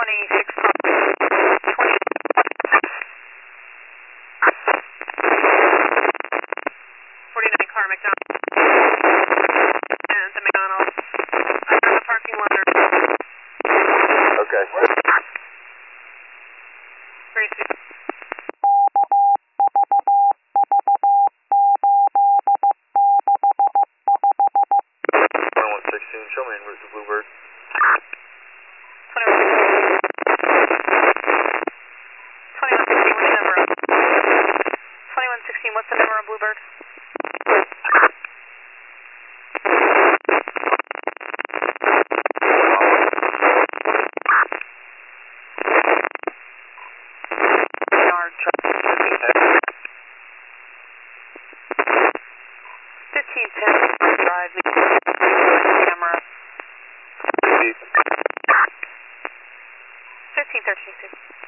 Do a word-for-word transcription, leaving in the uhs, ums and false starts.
twenty-six, twenty, forty-nine car McDonald. And the McDonald. I'm in the parking lot. Okay. Very soon. twenty-one sixteen, show me en route to Bluebird. twenty-one sixteen, what's the number on Bluebird? fifteen ten drive, camera. fifteen thirteen.